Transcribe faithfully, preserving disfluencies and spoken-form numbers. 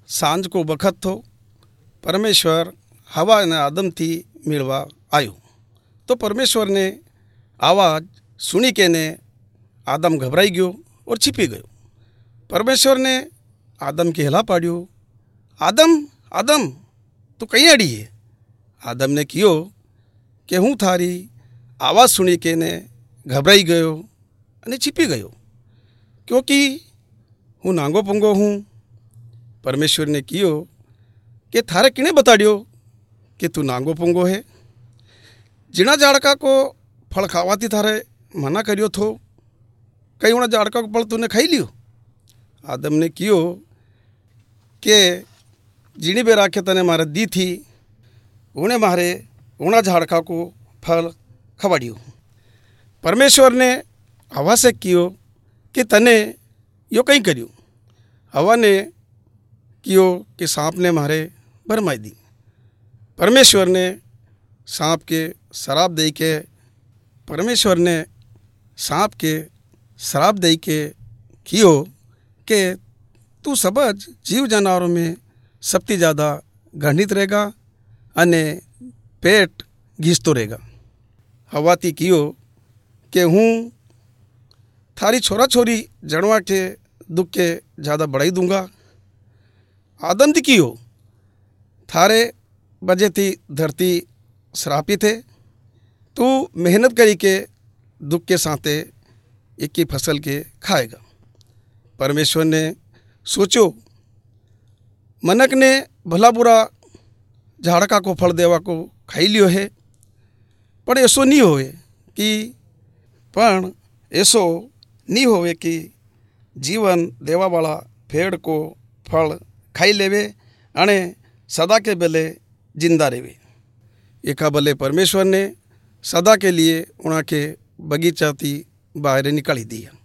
सांज को बखत थो। परमेश्वर हवा ने आदम थी मिलवा आयो। तो परमेश्वर ने आवाज़ सुनी के ने आदम घबराई गयो और छिपी गयो। परमेश्वर ने आदम के हिला पाड़ियो, आदम आदम तू कहीं अड़ी है। आदम ने कियो कि हूँ थारी आवाज़ सुनी के ने घबराई गयो अने छिपी गयो, क्योंकि हूँ नांगो पंगो हूँ। परमेश्वर ने कियो कि थारे किने बताड़ियो कि तू नांगो पंगो है। जिना झाड़का को फल खावाती थारे मना करियो थो, कई उना झाड़का को फल तूने खाई लियो। आदम ने कियो कि जीणी बे राखे तने मारे दी थी, उन्हें मारे उना झाड़का को फल खवाड़ियो। परमेश्वर ने हवा से कियो कि तने यो कहीं करियो। हवा ने कियो कि सांप ने मारे भरमाई दी। परमेश्वर ने सांप के शराब दे के परमेश्वर ने सांप के शराब दे के कियो कि तू समझ जीव जानवरों में सबसे ज़्यादा घृणित रहेगा अने पेट घीसतो रहेगा। हवा ती कियो कि हूँ थारी छोरा छोरी जणवा के दुख के ज़्यादा बढ़ाई दूंगा। आदम ती कियो थारे वजह थी धरती श्रापित है, तू मेहनत करी के दुख के साथे एक की फसल के खाएगा। परमेश्वर ने सोचो मनक ने भला बुरा झाड़का को फल देवा को खाई लियो है, पर ऐसो नहीं होवे कि पण ऐसो नहीं होवे कि जीवन देवा वाला पेड़ को फल खाई लेवे अने सदा के बेले जिंदा रहेवे। एका भले परमेश्वर ने सदा के लिए उना के बगीचा थी बाहर निकाली दी।